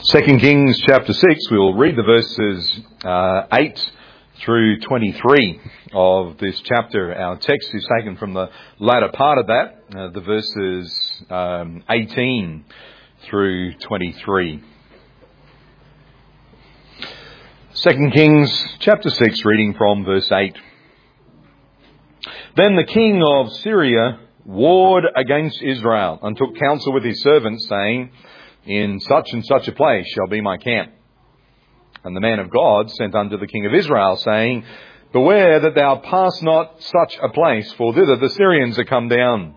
2 Kings chapter 6, we'll read the verses 8 through 23 of this chapter. Our text is taken from the latter part of that, the verses 18 through 23. 2 Kings chapter 6, reading from verse 8. Then the king of Syria warred against Israel and took counsel with his servants, saying, in such and such a place shall be my camp. And the man of God sent unto the king of Israel, saying, beware that thou pass not such a place, for thither the Syrians are come down.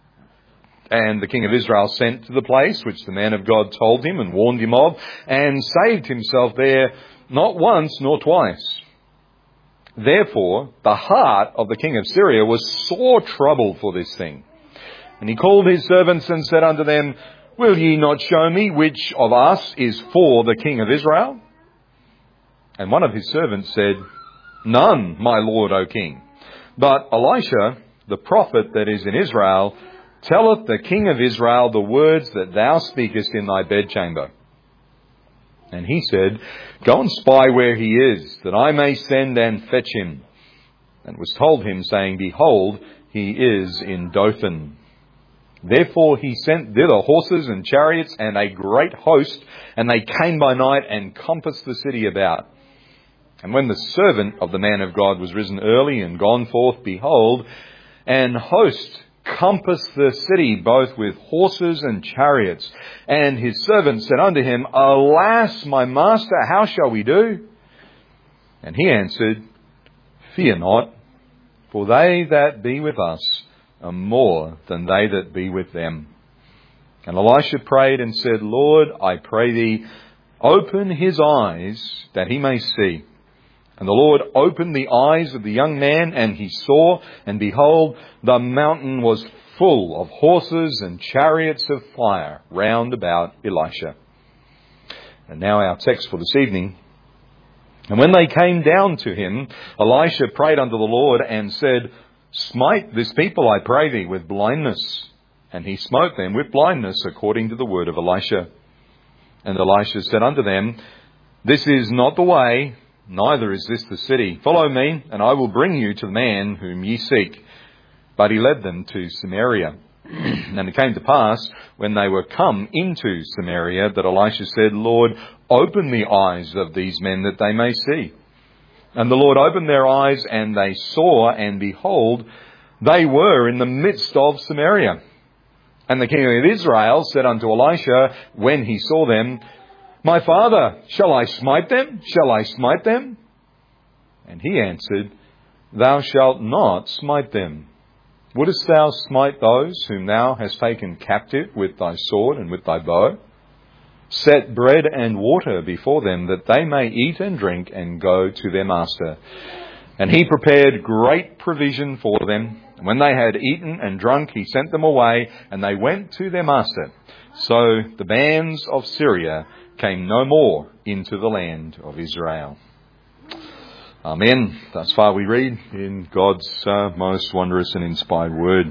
And the king of Israel sent to the place which the man of God told him and warned him of, and saved himself there not once nor twice. Therefore the heart of the king of Syria was sore troubled for this thing. And he called his servants and said unto them, will ye not show me which of us is for the king of Israel? And one of his servants said, none, my lord, O king. But Elisha, the prophet that is in Israel, telleth the king of Israel the words that thou speakest in thy bedchamber. And he said, go and spy where he is, that I may send and fetch him. And was told him, saying, behold, he is in Dothan. Therefore he sent thither horses and chariots and a great host, and they came by night and compassed the city about. And when the servant of the man of God was risen early and gone forth, behold, an host compassed the city, both with horses and chariots. And his servant said unto him, alas, my master, how shall we do? And he answered, fear not, for they that be with us are more than they that be with them. And Elisha prayed and said, Lord, I pray thee, open his eyes that he may see. And the Lord opened the eyes of the young man, and he saw, and behold, the mountain was full of horses and chariots of fire round about Elisha. And now our text for this evening. And when they came down to him, Elisha prayed unto the Lord and said, smite this people, I pray thee, with blindness. And he smote them with blindness according to the word of Elisha. And Elisha said unto them, this is not the way, neither is this the city. Follow me, and I will bring you to the man whom ye seek. But he led them to Samaria. And it came to pass, when they were come into Samaria, that Elisha said, Lord, open the eyes of these men that they may see. And the Lord opened their eyes, and they saw, and behold, they were in the midst of Samaria. And the king of Israel said unto Elisha, when he saw them, my father, shall I smite them? Shall I smite them? And he answered, thou shalt not smite them. Wouldest thou smite those whom thou hast taken captive with thy sword and with thy bow? Set bread and water before them, that they may eat and drink and go to their master. And he prepared great provision for them. And when they had eaten and drunk, he sent them away, and they went to their master. So the bands of Syria came no more into the land of Israel. Amen. Thus far we read in God's most wondrous and inspired word.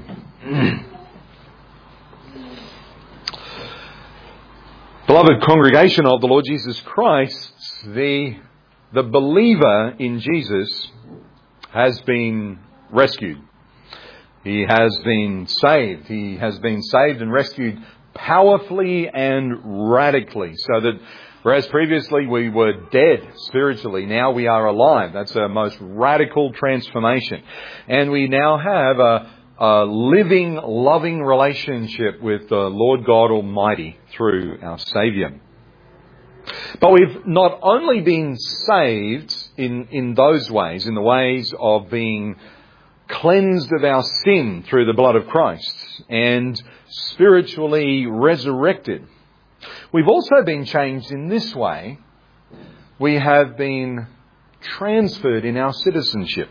Beloved congregation of the Lord Jesus Christ, the believer in Jesus has been rescued. He has been saved. He has been saved and rescued powerfully and radically, so that whereas previously we were dead spiritually, now we are alive. That's a most radical transformation. And we now have a living, loving relationship with the Lord God Almighty through our Saviour. But we've not only been saved in those ways, in the ways of being cleansed of our sin through the blood of Christ and spiritually resurrected. We've also been changed in this way. We have been transferred in our citizenship.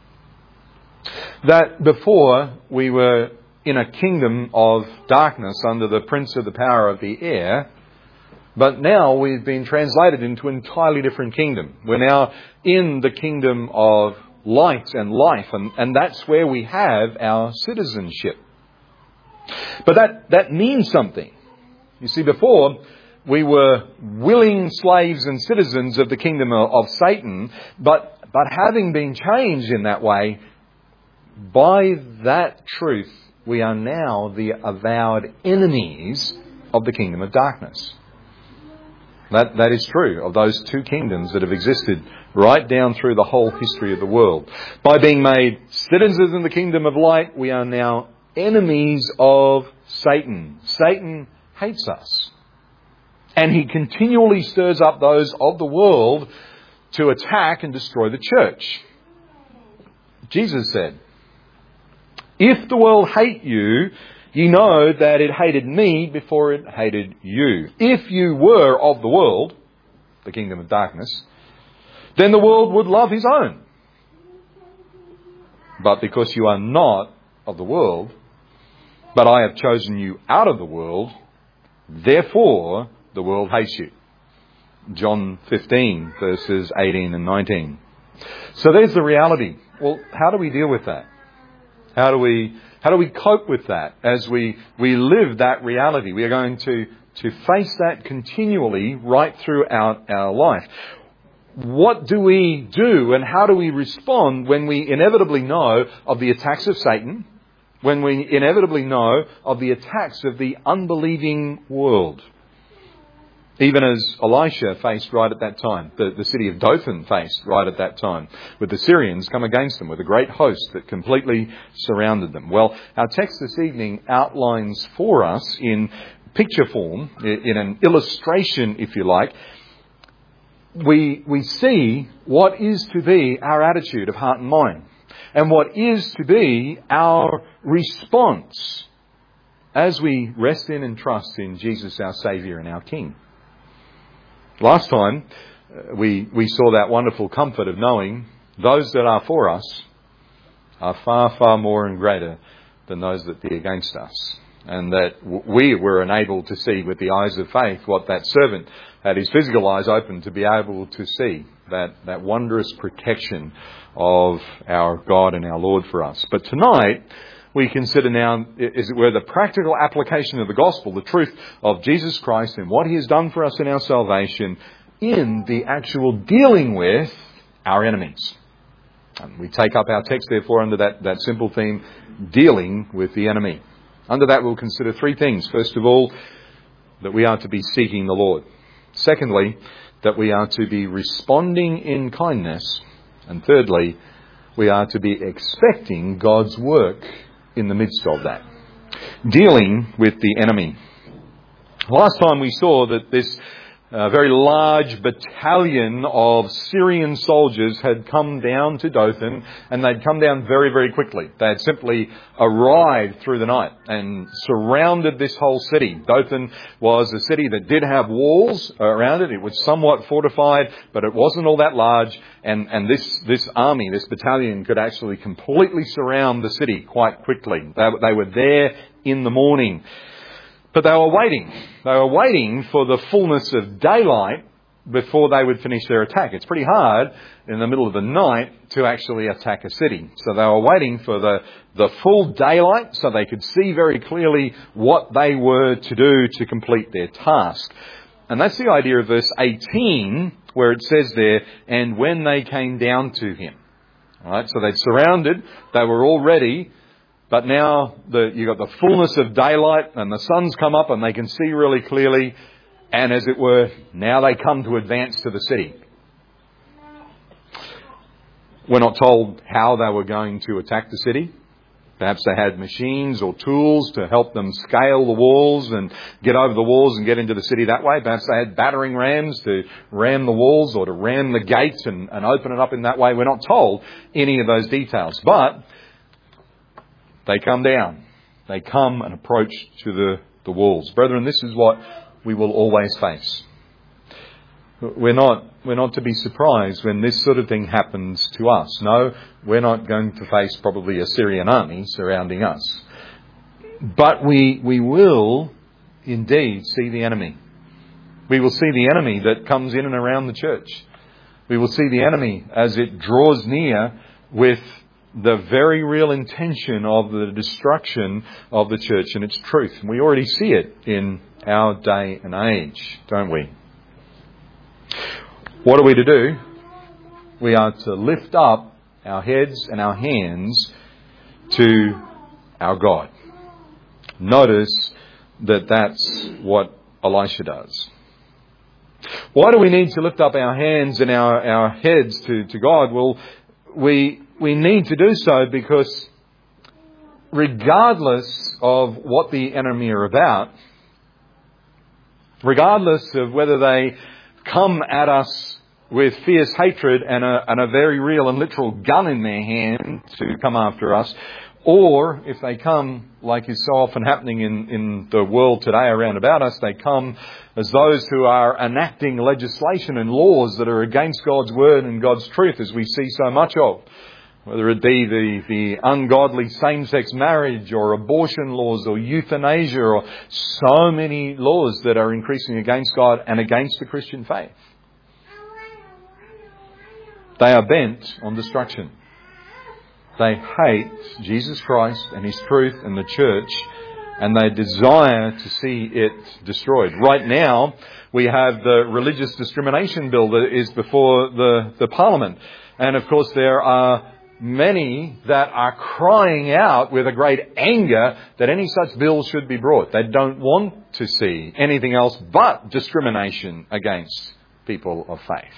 That before we were in a kingdom of darkness under the prince of the power of the air, but now we've been translated into an entirely different kingdom. We're now in the kingdom of light and life, and that's where we have our citizenship. But that means something. You see, before we were willing slaves and citizens of the kingdom of Satan, but having been changed in that way, by that truth, we are now the avowed enemies of the kingdom of darkness. That is true of those two kingdoms that have existed right down through the whole history of the world. By being made citizens in the kingdom of light, we are now enemies of Satan. Satan hates us. And he continually stirs up those of the world to attack and destroy the church. Jesus said, "If the world hate you, ye know that it hated me before it hated you. If you were of the world," the kingdom of darkness, "then the world would love his own. But because you are not of the world, but I have chosen you out of the world, therefore the world hates you." John 15, verses 18 and 19. So there's the reality. Well, how do we deal with that? How do we cope with that as we live that reality? We are going to face that continually right throughout our life. What do we do and how do we respond when we inevitably know of the attacks of Satan, when we inevitably know of the attacks of the unbelieving world? Even as Elisha faced right at that time, the city of Dothan faced right at that time, with the Syrians come against them with a great host that completely surrounded them. Well, our text this evening outlines for us in picture form, in an illustration, if you like, we see what is to be our attitude of heart and mind, and what is to be our response as we rest in and trust in Jesus, our Saviour and our King. Last time, we saw that wonderful comfort of knowing those that are for us are far, far more and greater than those that be against us. And that we were enabled to see with the eyes of faith what that servant had his physical eyes open to be able to see, that wondrous protection of our God and our Lord for us. But tonight, we consider now, as it were, the practical application of the gospel, the truth of Jesus Christ and what he has done for us in our salvation in the actual dealing with our enemies. And we take up our text, therefore, under that simple theme, dealing with the enemy. Under that, we'll consider three things. First of all, that we are to be seeking the Lord. Secondly, that we are to be responding in kindness. And thirdly, we are to be expecting God's work in the midst of that. Dealing with the enemy. Last time we saw that this very large battalion of Syrian soldiers had come down to Dothan, and they'd come down very, very quickly. They had simply arrived through the night and surrounded this whole city. Dothan was a city that did have walls around it. It was somewhat fortified, but it wasn't all that large. And this army, this battalion, could actually completely surround the city quite quickly. They were there in the morning. But they were waiting. They were waiting for the fullness of daylight before they would finish their attack. It's pretty hard in the middle of the night to actually attack a city. So they were waiting for the full daylight so they could see very clearly what they were to do to complete their task. And that's the idea of verse 18, where it says there, "And when they came down to him." All right, so they'd surrounded, they were all ready. But now you've got the fullness of daylight and the sun's come up and they can see really clearly. And as it were, now they come to advance to the city. We're not told how they were going to attack the city. Perhaps they had machines or tools to help them scale the walls and get over the walls and get into the city that way. Perhaps they had battering rams to ram the walls or to ram the gates and open it up in that way. We're not told any of those details. But they come down. They come and approach to the walls. Brethren, this is what we will always face. We're not to be surprised when this sort of thing happens to us. No, we're not going to face probably a Syrian army surrounding us. But we will indeed see the enemy. We will see the enemy that comes in and around the church. We will see the enemy as it draws near with the very real intention of the destruction of the church and its truth. And we already see it in our day and age, don't we? What are we to do? We are to lift up our heads and our hands to our God. Notice that that's what Elisha does. Why do we need to lift up our hands and our heads to God? Well, we need to do so because regardless of what the enemy are about, regardless of whether they come at us with fierce hatred and a very real and literal gun in their hand to come after us, or if they come, like is so often happening in the world today around about us, they come as those who are enacting legislation and laws that are against God's word and God's truth, as we see so much of. Whether it be the ungodly same-sex marriage or abortion laws or euthanasia or so many laws that are increasing against God and against the Christian faith. They are bent on destruction. They hate Jesus Christ and His truth and the church, and they desire to see it destroyed. Right now, we have the religious discrimination bill that is before the Parliament. And of course, there are many that are crying out with a great anger that any such bill should be brought. They don't want to see anything else but discrimination against people of faith.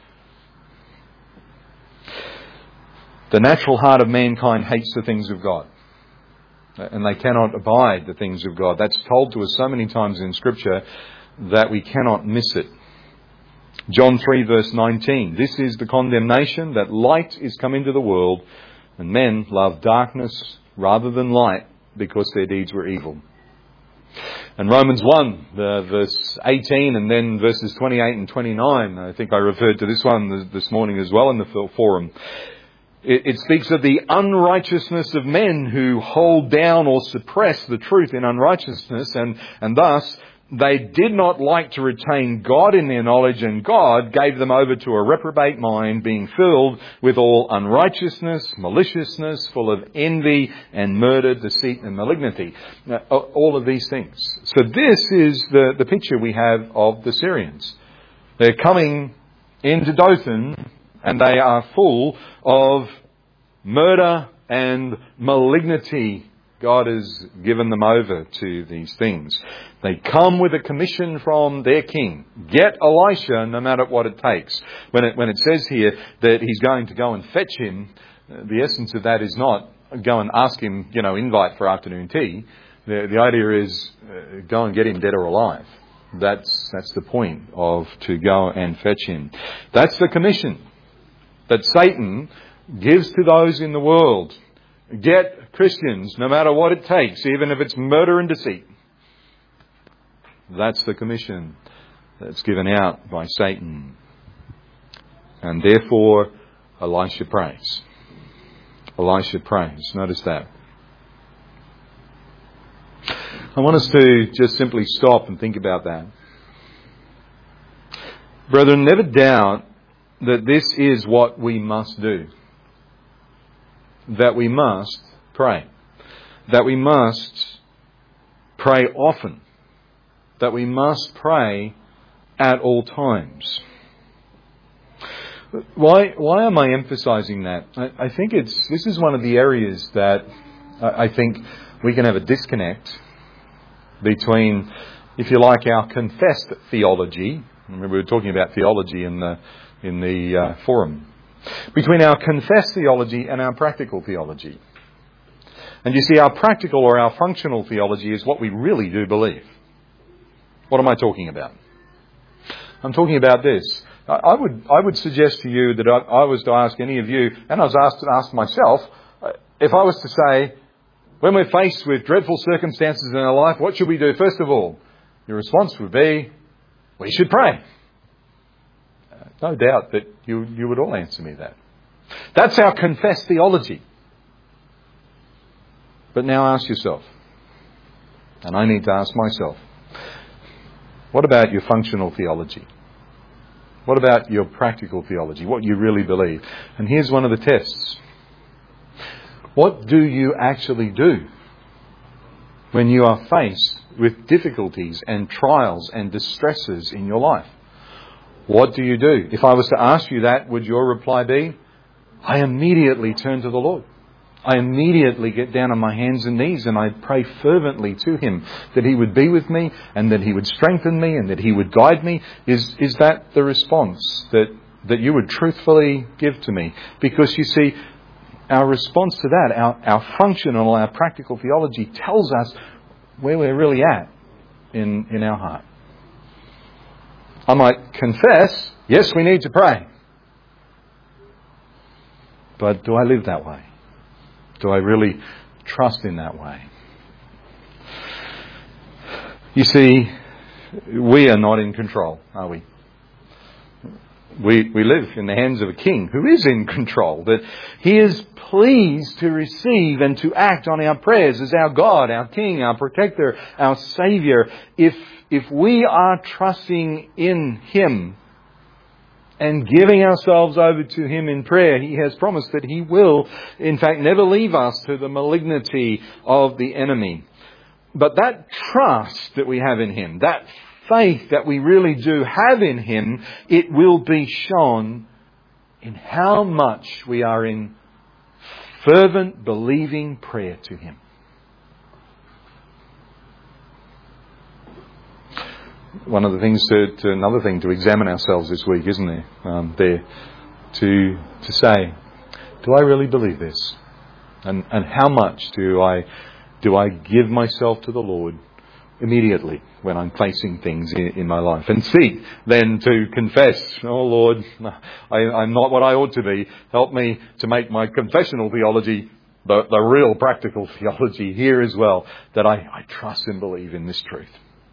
The natural heart of mankind hates the things of God, and they cannot abide the things of God. That's told to us so many times in Scripture that we cannot miss it. John 3 verse 19, this is the condemnation, that light is come into the world, and men love darkness rather than light, because their deeds were evil. And Romans 1 verse 18 and then verses 28 and 29, I think I referred to this one this morning as well in the forum. It speaks of the unrighteousness of men who hold down or suppress the truth in unrighteousness, and thus they did not like to retain God in their knowledge, and God gave them over to a reprobate mind, being filled with all unrighteousness, maliciousness, full of envy and murder, deceit and malignity. All of these things. So this is the picture we have of the Syrians. They're coming into Dothan, and they are full of murder and malignity. God has given them over to these things. They come with a commission from their king. Get Elisha no matter what it takes. When it says here that he's going to go and fetch him, the essence of that is not go and ask him, invite for afternoon tea. The idea is go and get him dead or alive. That's the point of to go and fetch him. That's the commission that Satan gives to those in the world. Get Christians, no matter what it takes, even if it's murder and deceit. That's the commission that's given out by Satan. And therefore, Elisha prays. Elisha prays. Notice that. I want us to just simply stop and think about that. Brethren, never doubt that this is what we must do. That we must pray. That we must pray often. That we must pray at all times. Why am I emphasizing that? I think this is one of the areas that I think we can have a disconnect between, if you like, our confessed theology. Remember, we were talking about theology in the forum. Between our confessed theology and our practical theology. And you see, our practical or our functional theology is what we really do believe. What am I talking about? I'm talking about this. I would suggest to you that I was to ask any of you, and I was asked to ask myself, if I was to say, when we're faced with dreadful circumstances in our life, what should we do? First of all, your response would be, we should pray. No doubt that you would all answer me that. That's our confessed theology. But now ask yourself, and I need to ask myself, what about your functional theology? What about your practical theology? What you really believe? And here's one of the tests. What do you actually do when you are faced with difficulties and trials and distresses in your life? What do you do? If I was to ask you that, would your reply be, I immediately turn to the Lord. I immediately get down on my hands and knees and I pray fervently to Him that He would be with me and that He would strengthen me and that He would guide me. Is that the response that you would truthfully give to me? Because you see, our response to that, our functional, our practical theology tells us where we're really at in our heart. I might confess, yes, we need to pray. But do I live that way? Do I really trust in that way? You see, we are not in control, are we? We live in the hands of a king who is in control, that He is pleased to receive and to act on our prayers as our God, our King, our Protector, our Saviour. If we are trusting in Him and giving ourselves over to Him in prayer, He has promised that He will, in fact, never leave us to the malignity of the enemy. But that trust that we have in Him, that faith that we really do have in Him, it will be shown in how much we are in fervent, believing prayer to Him. One of the things another thing to examine ourselves this week, isn't there? To say, do I really believe this? And how much do I give myself to the Lord immediately when I'm facing things in my life? And seek then to confess, oh Lord, I'm not what I ought to be. Help me to make my confessional theology the real practical theology here as well, that I trust and believe in this truth.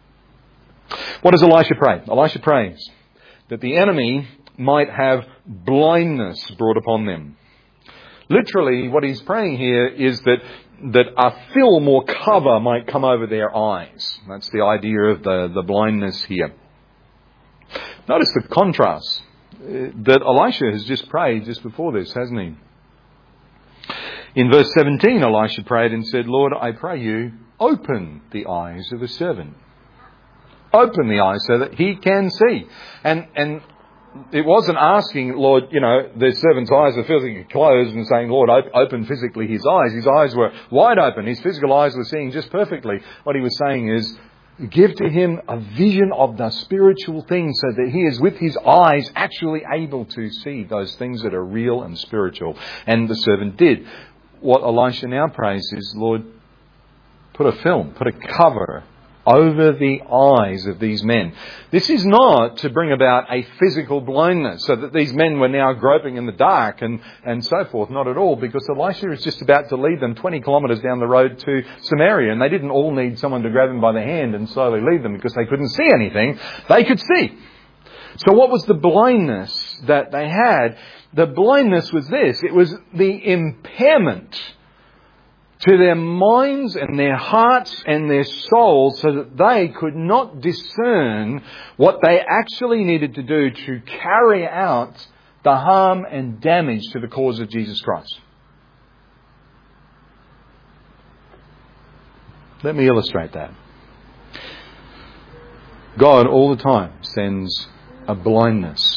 What does Elisha pray? Elisha prays that the enemy might have blindness brought upon them. Literally, what he's praying here is that a film or cover might come over their eyes. That's the idea of the blindness here. Notice the contrast that Elisha has just prayed just before this, hasn't he? In verse 17, Elisha prayed and said, Lord, I pray you, open the eyes of the servant. Open the eyes so that he can see. And it wasn't asking, Lord, the servant's eyes are physically closed and saying, Lord, open physically his eyes. His eyes were wide open. His physical eyes were seeing just perfectly. What he was saying is, give to him a vision of the spiritual things so that he is with his eyes actually able to see those things that are real and spiritual. And the servant did. What Elisha now prays is, Lord, put a film, put a cover over the eyes of these men. This is not to bring about a physical blindness so that these men were now groping in the dark and so forth. Not at all, because Elisha is just about to lead them 20 kilometres down the road to Samaria, and they didn't all need someone to grab them by the hand and slowly lead them because they couldn't see anything. They could see. So what was the blindness that they had? The blindness was this. It was the impairment to their minds and their hearts and their souls so that they could not discern what they actually needed to do to carry out the harm and damage to the cause of Jesus Christ. Let me illustrate that. God all the time sends a blindness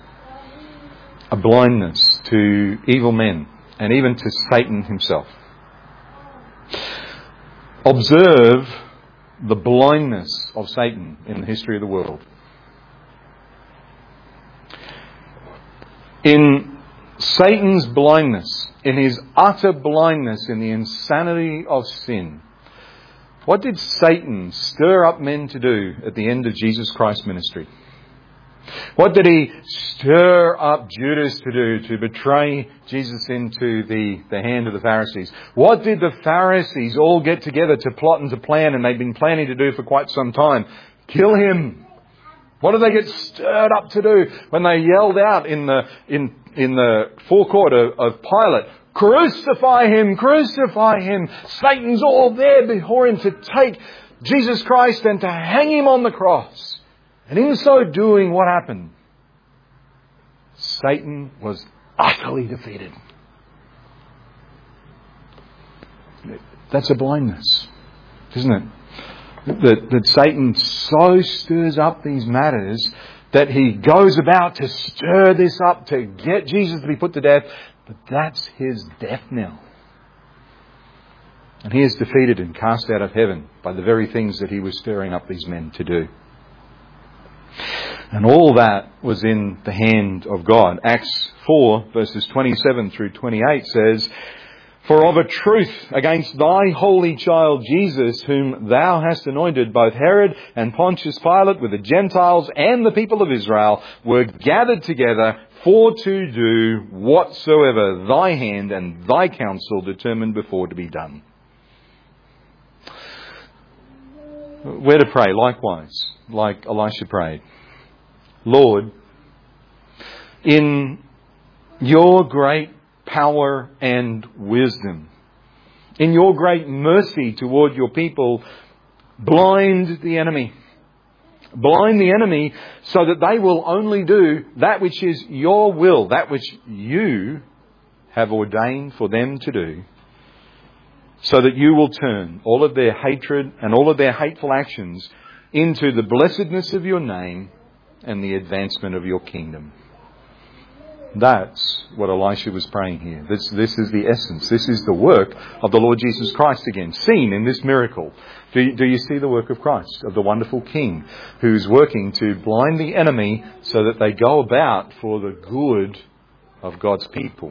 to evil men and even to Satan himself. Observe the blindness of Satan in the history of the world. In Satan's blindness, in his utter blindness in the insanity of sin, what did Satan stir up men to do at the end of Jesus Christ's ministry? What did he stir up Judas to do to betray Jesus into the hand of the Pharisees? What did the Pharisees all get together to plot and to plan, and they've been planning to do for quite some time? Kill him. What did they get stirred up to do when they yelled out in the forecourt of Pilate, crucify him, crucify him. Satan's all there before him to take Jesus Christ and to hang him on the cross. And in so doing, what happened? Satan was utterly defeated. That's a blindness, isn't it? that Satan so stirs up these matters that he goes about to stir this up to get Jesus to be put to death. But that's his death knell. And he is defeated and cast out of heaven by the very things that he was stirring up these men to do. And all that was in the hand of God. Acts 4 verses 27 through 28 says, "For of a truth against thy holy child Jesus, whom thou hast anointed, both Herod and Pontius Pilate with the Gentiles and the people of Israel were gathered together for to do whatsoever thy hand and thy counsel determined before to be done." We're to pray likewise, like Elisha prayed. Lord, in your great power and wisdom, in your great mercy toward your people, blind the enemy. Blind the enemy so that they will only do that which is your will, that which you have ordained for them to do, so that you will turn all of their hatred and all of their hateful actions into the blessedness of your name and the advancement of your kingdom. That's what Elisha was praying here. This is the essence. This is the work of the Lord Jesus Christ again, seen in this miracle. Do you see the work of Christ, of the wonderful King who's working to blind the enemy so that they go about for the good of God's people?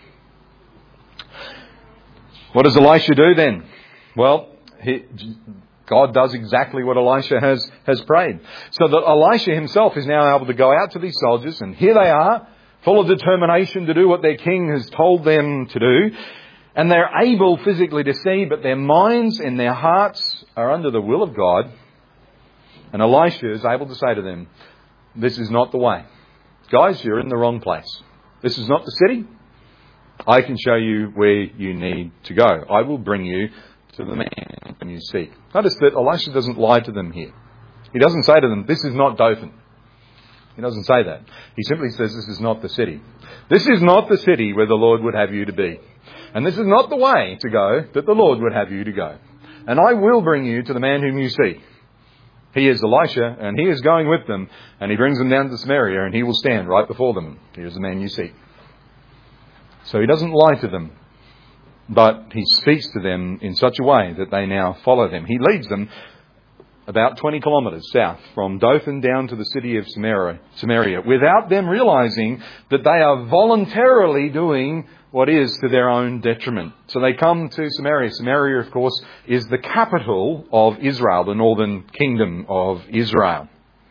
What does Elisha do then? Well, God does exactly what Elisha has prayed. So that Elisha himself is now able to go out to these soldiers, and here they are, full of determination to do what their king has told them to do. And they're able physically to see, but their minds and their hearts are under the will of God. And Elisha is able to say to them, this is not the way. Guys, you're in the wrong place. This is not the city. I can show you where you need to go. I will bring you to the man whom you seek. Notice that Elisha doesn't lie to them here. He doesn't say to them, this is not Dothan. He doesn't say that. He simply says this is not the city. This is not the city where the Lord would have you to be. And this is not the way to go that the Lord would have you to go. And I will bring you to the man whom you seek. He is Elisha, and he is going with them, and he brings them down to Samaria, and he will stand right before them. Here's the man you seek. So he doesn't lie to them, but he speaks to them in such a way that they now follow them. He leads them about 20 kilometres south from Dothan down to the city of Samaria, without them realising that they are voluntarily doing what is to their own detriment. So they come to Samaria. Samaria, of course, is the capital of Israel, the northern kingdom of Israel.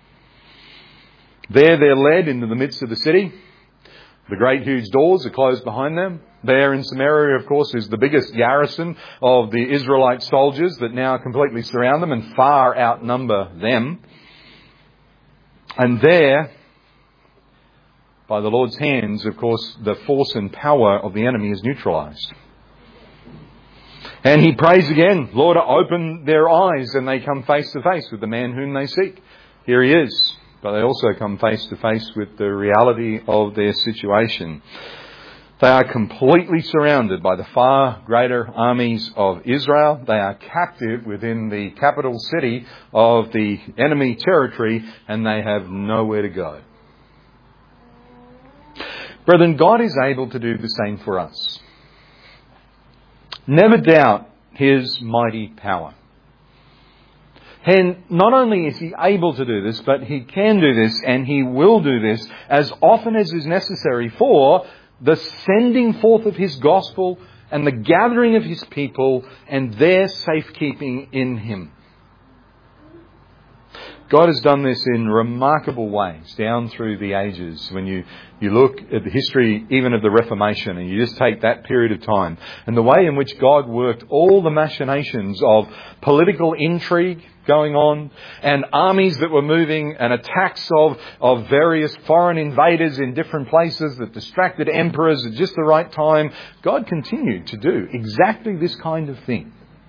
There they're led into the midst of the city. The great huge doors are closed behind them. There in Samaria, of course, is the biggest garrison of the Israelite soldiers that now completely surround them and far outnumber them. And there, by the Lord's hands, of course, the force and power of the enemy is neutralised. And he prays again, Lord, open their eyes, and they come face to face with the man whom they seek. Here he is. But they also come face to face with the reality of their situation. They are completely surrounded by the far greater armies of Israel. They are captive within the capital city of the enemy territory, and they have nowhere to go. Brethren, God is able to do the same for us. Never doubt his mighty power. And not only is he able to do this, but he can do this and he will do this as often as is necessary for the sending forth of his gospel and the gathering of his people and their safekeeping in him. God has done this in remarkable ways down through the ages. When you look at the history even of the Reformation and you just take that period of time and the way in which God worked all the machinations of political intrigue going on and armies that were moving and attacks of various foreign invaders in different places that distracted emperors at just the right time, God continued to do exactly this kind of thing.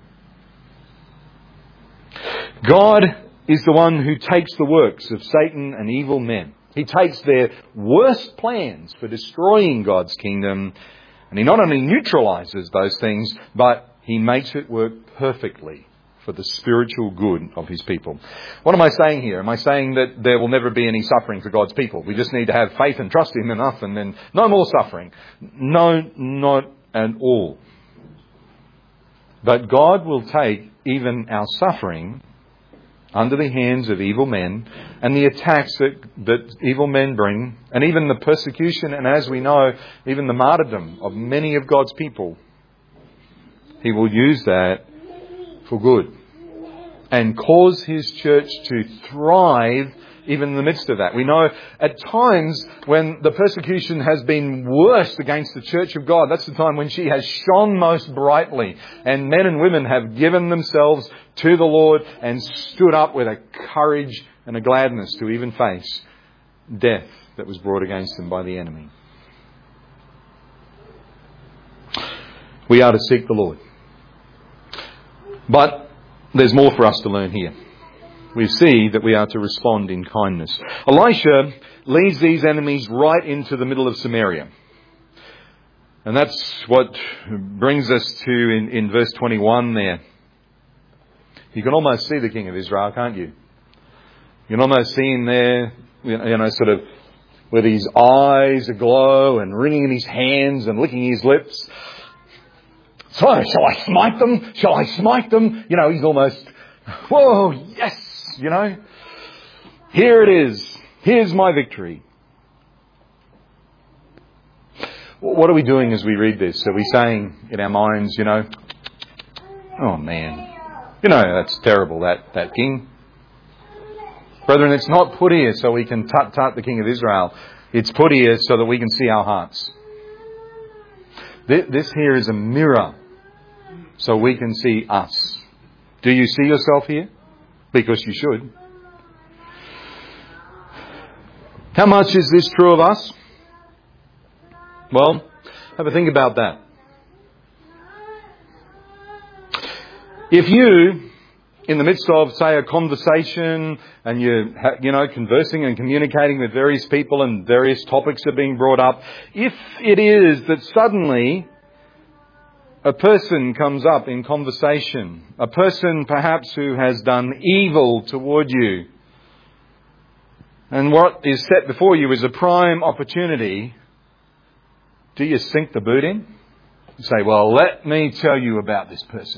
God is the one who takes the works of Satan and evil men. He takes their worst plans for destroying God's kingdom, and he not only neutralises those things, but he makes it work perfectly for the spiritual good of his people. What am I saying here? Am I saying that there will never be any suffering for God's people? We just need to have faith and trust him enough and then no more suffering. No, not at all. But God will take even our suffering under the hands of evil men and the attacks that evil men bring, and even the persecution and, as we know, even the martyrdom of many of God's people. He will use that for good and cause his church to thrive even in the midst of that. We know at times when the persecution has been worst against the church of God, that's the time when she has shone most brightly, and men and women have given themselves to the Lord and stood up with a courage and a gladness to even face death that was brought against them by the enemy. We are to seek the Lord. But there's more for us to learn here. We see that we are to respond in kindness. Elisha leads these enemies right into the middle of Samaria. And that's what brings us to in verse 21 there. You can almost see the king of Israel, can't you? You can almost see him there, sort of with his eyes aglow and wringing his hands and licking his lips. So, shall I smite them? Shall I smite them? He's almost, whoa, yes, here it is. Here's my victory. What are we doing as we read this? Are we saying in our minds, oh man, that's terrible, that king. Brethren, it's not put here so we can tut the king of Israel. It's put here so that we can see our hearts. This here is a mirror so we can see us. Do you see yourself here? Because you should. How much is this true of us? Well, have a think about that. If you, in the midst of, say, a conversation, and you're, conversing and communicating with various people and various topics are being brought up, if it is that suddenly a person comes up in conversation, a person perhaps who has done evil toward you, and what is set before you is a prime opportunity, do you sink the boot in? You say, well, let me tell you about this person.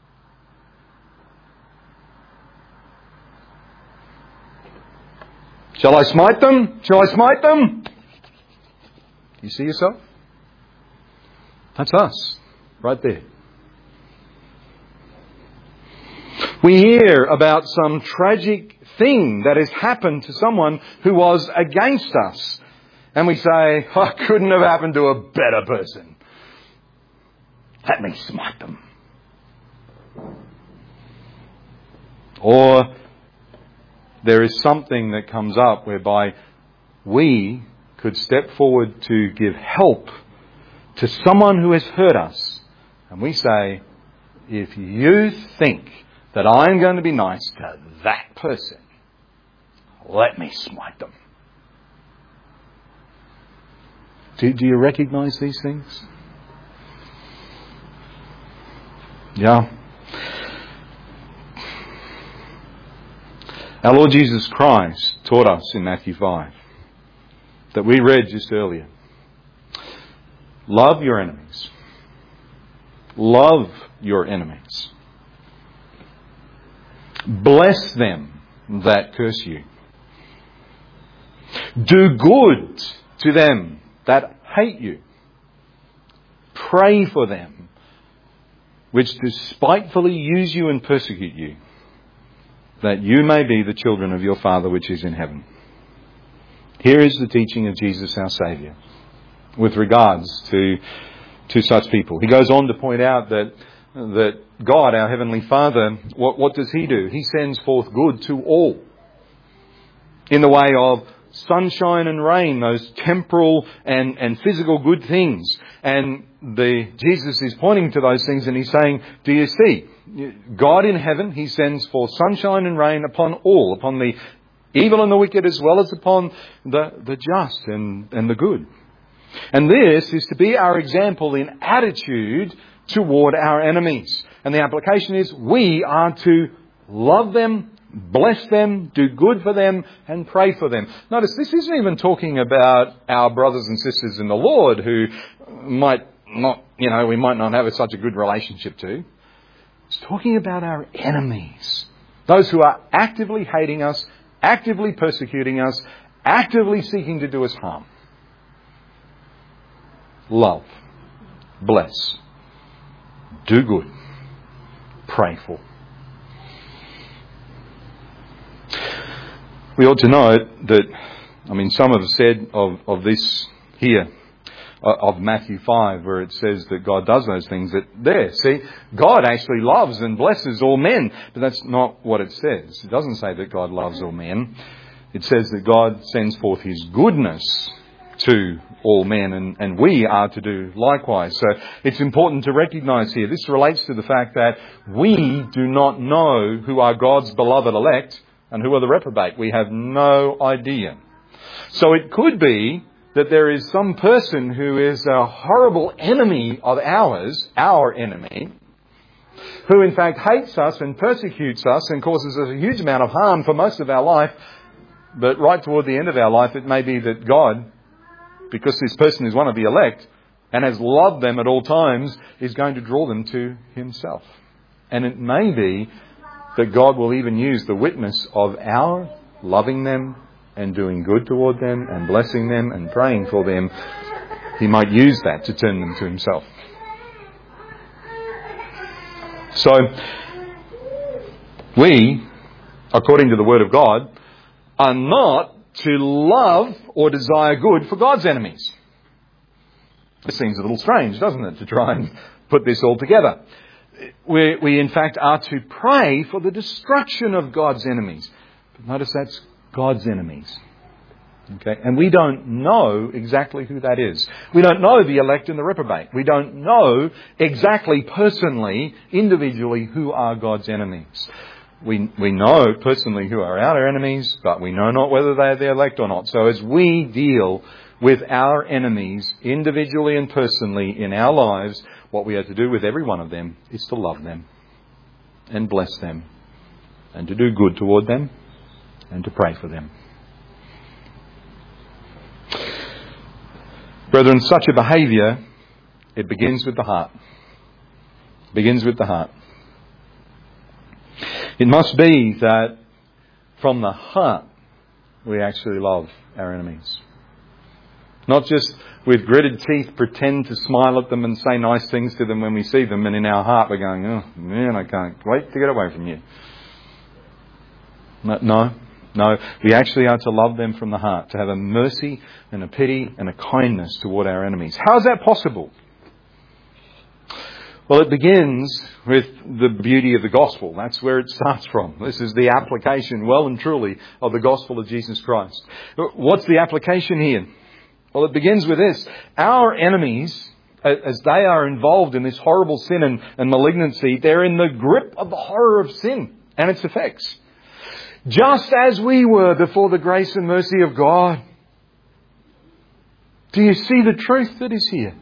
Shall I smite them? Shall I smite them? You see yourself? That's us, right there. We hear about some tragic thing that has happened to someone who was against us. And we say, oh, couldn't have happened to a better person. Let me smite them. Or there is something that comes up whereby we could step forward to give help to someone who has hurt us. And we say, if you think that I'm going to be nice to that person, let me smite them. Do you recognize these things? Yeah. Our Lord Jesus Christ taught us in Matthew 5 that we read just earlier. Love your enemies. Love your enemies. Bless them that curse you. Do good to them that hate you. Pray for them which despitefully use you and persecute you, that you may be the children of your Father which is in heaven. Here is the teaching of Jesus our Saviour with regards to such people. He goes on to point out that God, our Heavenly Father, what does He do? He sends forth good to all in the way of sunshine and rain, those temporal and physical good things. And Jesus is pointing to those things and He's saying, do you see? God in heaven, He sends forth sunshine and rain upon all, upon the evil and the wicked as well as upon the just and the good. And this is to be our example in attitude toward our enemies. And the application is we are to love them, bless them, do good for them, and pray for them. Notice this isn't even talking about our brothers and sisters in the Lord who might not, we might not have such a good relationship to. It's talking about our enemies. Those who are actively hating us, actively persecuting us, actively seeking to do us harm. Love, bless, do good, pray for. We ought to note that, some have said of this here, of Matthew 5, where it says that God does those things, God actually loves and blesses all men. But that's not what it says. It doesn't say that God loves all men. It says that God sends forth His goodness to all men, and we are to do likewise. So it's important to recognise here, this relates to the fact that we do not know who are God's beloved elect and who are the reprobate. We have no idea. So it could be that there is some person who is a horrible enemy of ours, our enemy, who in fact hates us and persecutes us and causes us a huge amount of harm for most of our life. But right toward the end of our life, it may be that God, because this person is one of the elect and has loved them at all times, is going to draw them to Himself. And it may be that God will even use the witness of our loving them and doing good toward them and blessing them and praying for them. He might use that to turn them to Himself. So, we, according to the Word of God, are not to love or desire good for God's enemies. It seems a little strange, doesn't it, to try and put this all together. We in fact are to pray for the destruction of God's enemies. But notice that's God's enemies. Okay? And we don't know exactly who that is. We don't know the elect and the reprobate. We don't know exactly personally, individually, who are God's enemies. We know personally who are our enemies, but we know not whether they are the elect or not. So as we deal with our enemies individually and personally in our lives, what we are to do with every one of them is to love them and bless them and to do good toward them and to pray for them. Brethren, such a behaviour, it begins with the heart. It begins with the heart. It must be that from the heart we actually love our enemies. Not just with gritted teeth pretend to smile at them and say nice things to them when we see them, and in our heart we're going, oh man, I can't wait to get away from you. No, we actually are to love them from the heart, to have a mercy and a pity and a kindness toward our enemies. How is that possible? Well, it begins with the beauty of the gospel. That's where it starts from. This is the application, well and truly, of the gospel of Jesus Christ. What's the application here? Well, it begins with this. Our enemies, as they are involved in this horrible sin and malignancy, they're in the grip of the horror of sin and its effects. Just as we were before the grace and mercy of God. Do you see the truth that is here?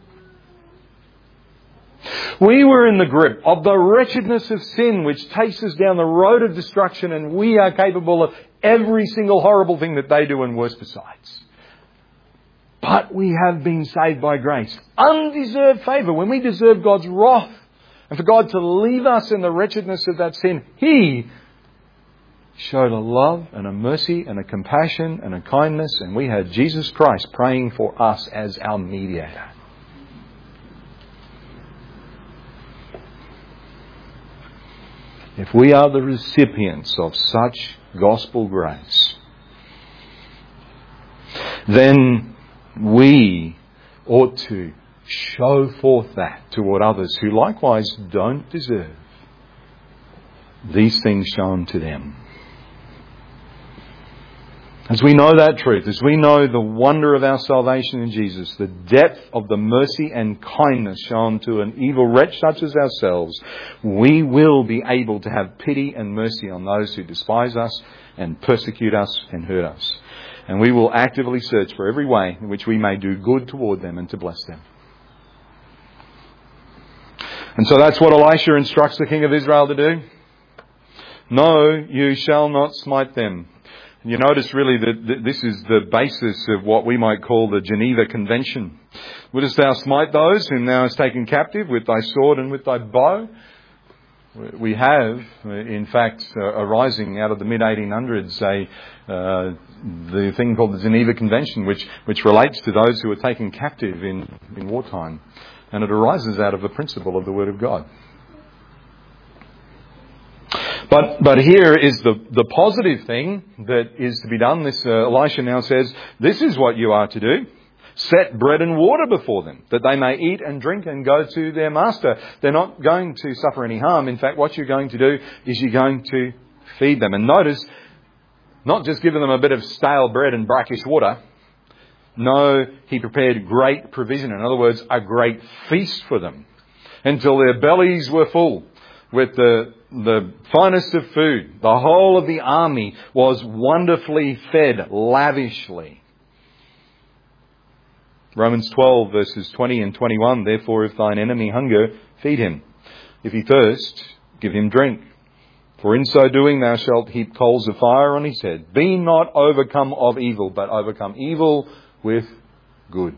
We were in the grip of the wretchedness of sin which takes us down the road of destruction, and we are capable of every single horrible thing that they do and worse besides. But we have been saved by grace. Undeserved favour. When we deserve God's wrath and for God to leave us in the wretchedness of that sin, He showed a love and a mercy and a compassion and a kindness, and we had Jesus Christ praying for us as our mediator. If we are the recipients of such gospel grace, then we ought to show forth that toward others who likewise don't deserve these things shown to them. As we know that truth, as we know the wonder of our salvation in Jesus, the depth of the mercy and kindness shown to an evil wretch such as ourselves, we will be able to have pity and mercy on those who despise us and persecute us and hurt us. And we will actively search for every way in which we may do good toward them and to bless them. And so that's what Elisha instructs the king of Israel to do. No, you shall not smite them. And you notice really that this is the basis of what we might call the Geneva Convention. Wouldest thou smite those whom thou hast taken captive with thy sword and with thy bow? We have, in fact, arising out of the mid-1800s, the thing called the Geneva Convention, which relates to those who are taken captive in wartime. And it arises out of the principle of the Word of God. But here is the positive thing that is to be done. This Elisha now says, this is what you are to do. Set bread and water before them, that they may eat and drink and go to their master. They're not going to suffer any harm. In fact, what you're going to do is you're going to feed them. And notice, not just giving them a bit of stale bread and brackish water. No, he prepared great provision. In other words, a great feast for them, until their bellies were full with the finest of food. The whole of the army was wonderfully fed lavishly. Romans 12 verses 20 and 21, therefore if thine enemy hunger, feed him. If he thirst, give him drink. For in so doing thou shalt heap coals of fire on his head. Be not overcome of evil, but overcome evil with good.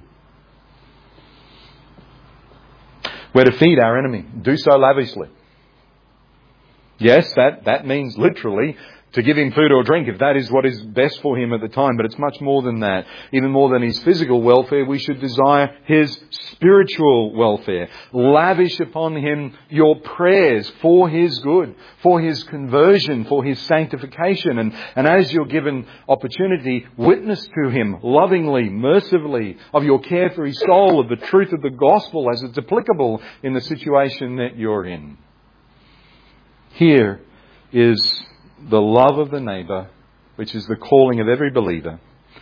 We're to feed our enemy. Do so lavishly. Yes, that means literally to give him food or drink, if that is what is best for him at the time. But it's much more than that. Even more than his physical welfare, we should desire his spiritual welfare. Lavish upon him your prayers for his good, for his conversion, for his sanctification. And as you're given opportunity, witness to him lovingly, mercifully, of your care for his soul, of the truth of the gospel as it's applicable in the situation that you're in. Here is the love of the neighbour, which is the calling of every believer.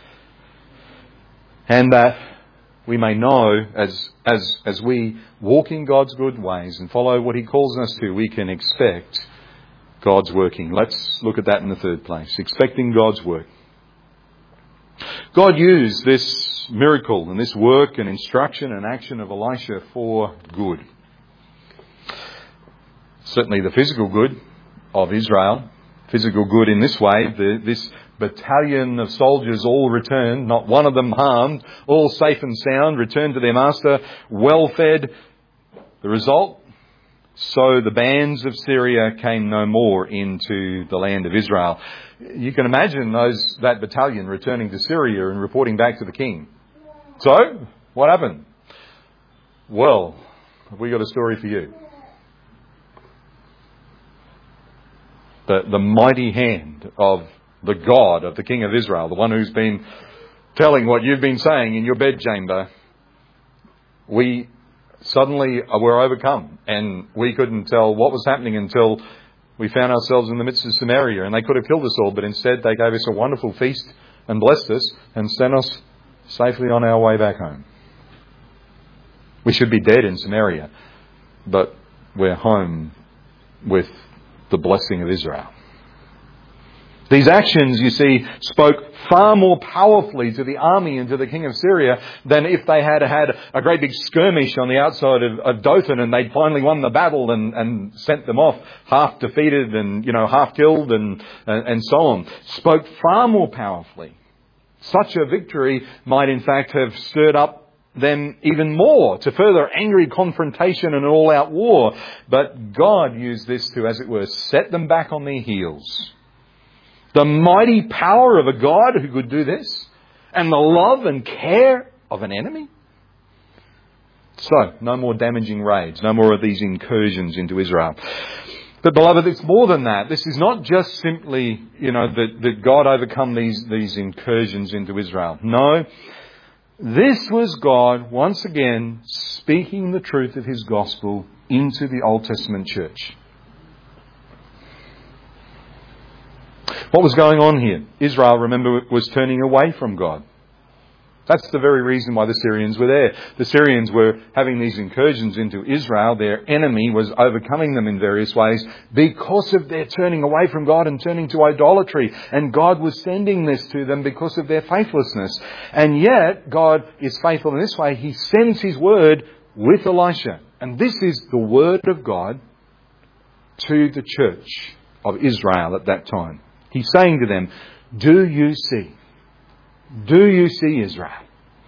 And that we may know, as we walk in God's good ways and follow what he calls us to, we can expect God's working. Let's look at that in the third place. Expecting God's work. God used this miracle and this work and instruction and action of Elisha for good. Certainly the physical good of Israel. Physical good in this way, this battalion of soldiers all returned, not one of them harmed, all safe and sound, returned to their master, well fed. The result? So the bands of Syria came no more into the land of Israel. You can imagine that battalion returning to Syria and reporting back to the king. So, what happened? Well, we got a story for you. The mighty hand of the God of the King of Israel, the one who's been telling what you've been saying in your bedchamber, we suddenly were overcome, and we couldn't tell what was happening until we found ourselves in the midst of Samaria, and they could have killed us all, but instead they gave us a wonderful feast and blessed us and sent us safely on our way back home. We should be dead in Samaria, but we're home with the blessing of Israel. These actions, you see, spoke far more powerfully to the army and to the king of Syria than if they had had a great big skirmish on the outside of Dothan and they'd finally won the battle and sent them off half defeated and, half killed and so on. Spoke far more powerfully. Such a victory might in fact have stirred up them even more to further angry confrontation and all-out war. But God used this to, as it were, set them back on their heels. The mighty power of a God who could do this, and the love and care of an enemy. So, no more damaging raids, no more of these incursions into Israel. But beloved, it's more than that. This is not just simply, that God overcome these incursions into Israel. No. This was God, once again, speaking the truth of his gospel into the Old Testament church. What was going on here? Israel, remember, was turning away from God. That's the very reason why the Syrians were there. The Syrians were having these incursions into Israel. Their enemy was overcoming them in various ways because of their turning away from God and turning to idolatry. And God was sending this to them because of their faithlessness. And yet, God is faithful in this way. He sends his word with Elisha. And this is the word of God to the church of Israel at that time. He's saying to them, do you see? Do you see, Israel?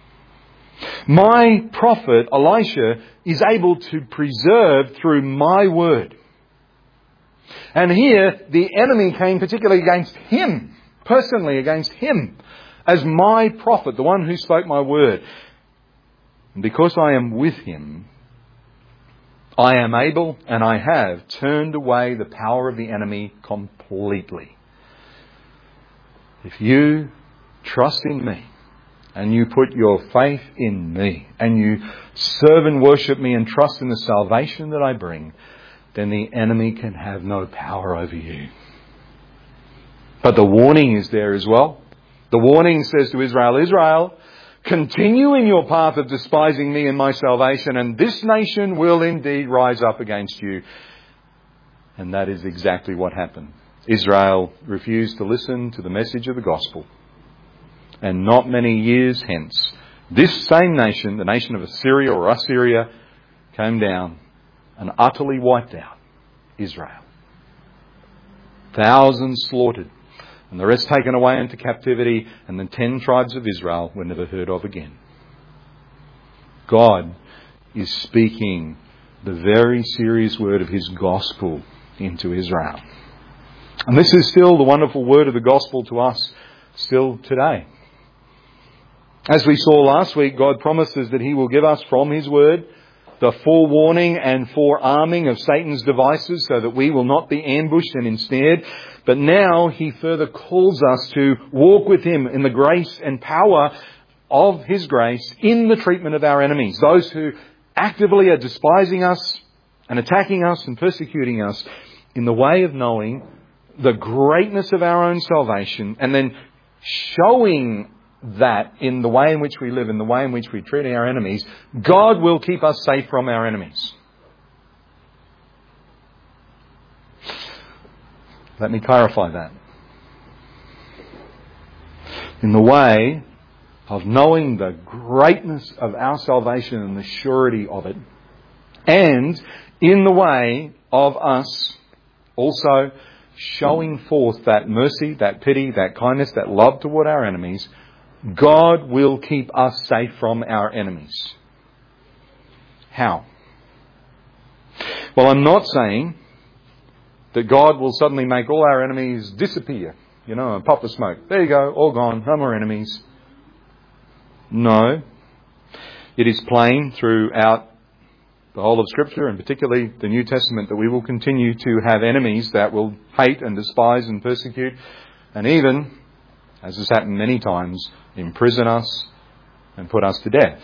My prophet Elisha is able to preserve through my word. And here the enemy came particularly against him, personally against him, as my prophet, the one who spoke my word. And because I am with him, I am able and I have turned away the power of the enemy completely. If you trust in me and you put your faith in me and you serve and worship me and trust in the salvation that I bring, then the enemy can have no power over you. But the warning is there as well. The warning says to Israel, Israel, continue in your path of despising me and my salvation, and this nation will indeed rise up against you. And that is exactly what happened. Israel refused to listen to the message of the gospel. And not many years hence, this same nation, the nation of Assyria or Assyria, came down and utterly wiped out Israel. Thousands slaughtered, and the rest taken away into captivity, and the 10 tribes of Israel were never heard of again. God is speaking the very serious word of his gospel into Israel. And this is still the wonderful word of the gospel to us still today. As we saw last week, God promises that he will give us from his word the forewarning and forearming of Satan's devices so that we will not be ambushed and ensnared. But now he further calls us to walk with him in the grace and power of his grace in the treatment of our enemies. Those who actively are despising us and attacking us and persecuting us, in the way of knowing the greatness of our own salvation and then showing that in the way in which we live, in the way in which we treat our enemies, God will keep us safe from our enemies. Let me clarify that. In the way of knowing the greatness of our salvation and the surety of it, and in the way of us also showing forth that mercy, that pity, that kindness, that love toward our enemies, God will keep us safe from our enemies. How? Well, I'm not saying that God will suddenly make all our enemies disappear. You know, a puff of smoke. There you go, all gone, no more enemies. No. It is plain throughout the whole of Scripture, and particularly the New Testament, that we will continue to have enemies that will hate and despise and persecute, and even, as has happened many times, imprison us and put us to death.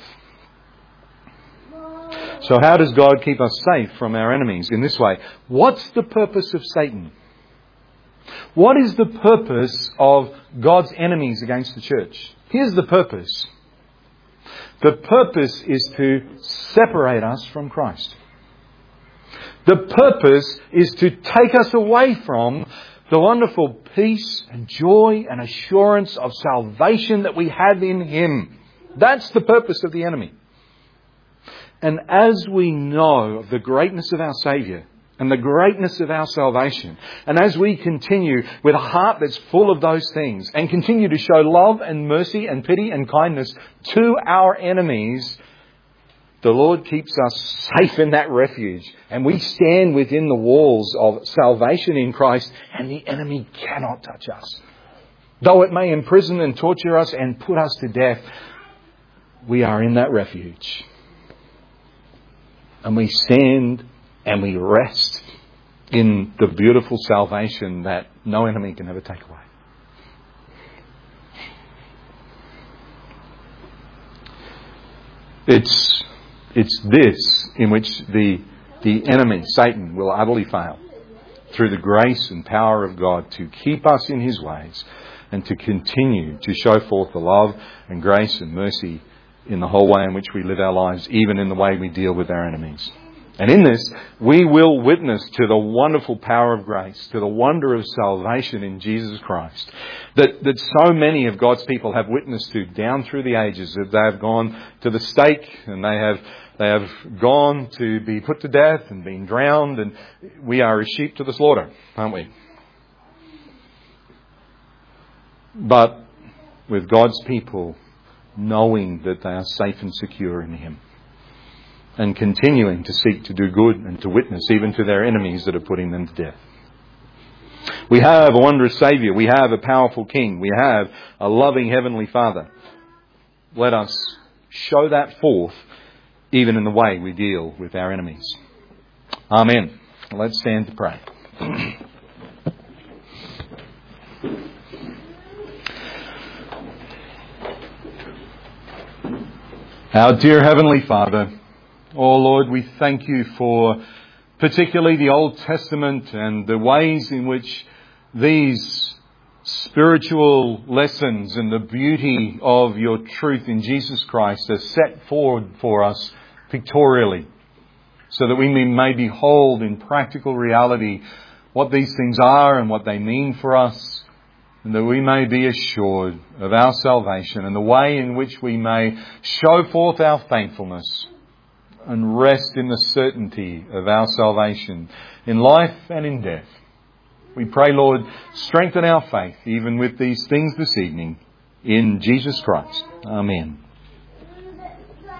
So how does God keep us safe from our enemies in this way? What's the purpose of Satan? What is the purpose of God's enemies against the church? Here's the purpose. The purpose is to separate us from Christ. The purpose is to take us away from the wonderful peace and joy and assurance of salvation that we have in him. That's the purpose of the enemy. And as we know of the greatness of our Saviour and the greatness of our salvation, and as we continue with a heart that's full of those things and continue to show love and mercy and pity and kindness to our enemies, the Lord keeps us safe in that refuge, and we stand within the walls of salvation in Christ, and the enemy cannot touch us. Though it may imprison and torture us and put us to death, we are in that refuge. And we stand and we rest in the beautiful salvation that no enemy can ever take away. It's this in which the enemy, Satan, will utterly fail, through the grace and power of God to keep us in his ways and to continue to show forth the love and grace and mercy in the whole way in which we live our lives, even in the way we deal with our enemies. And in this, we will witness to the wonderful power of grace, to the wonder of salvation in Jesus Christ, that so many of God's people have witnessed to down through the ages, that they have gone to the stake and they have gone to be put to death and been drowned, and we are as sheep to the slaughter, aren't we? But with God's people knowing that they are safe and secure in Him, and continuing to seek to do good and to witness even to their enemies that are putting them to death. We have a wondrous Saviour. We have a powerful King. We have a loving Heavenly Father. Let us show that forth even in the way we deal with our enemies. Amen. Let's stand to pray. Our dear Heavenly Father, oh Lord, we thank You for particularly the Old Testament and the ways in which these spiritual lessons and the beauty of Your truth in Jesus Christ are set forward for us pictorially, so that we may behold in practical reality what these things are and what they mean for us, and that we may be assured of our salvation and the way in which we may show forth our thankfulness and rest in the certainty of our salvation in life and in death. We pray, Lord, strengthen our faith even with these things this evening. In Jesus Christ. Amen.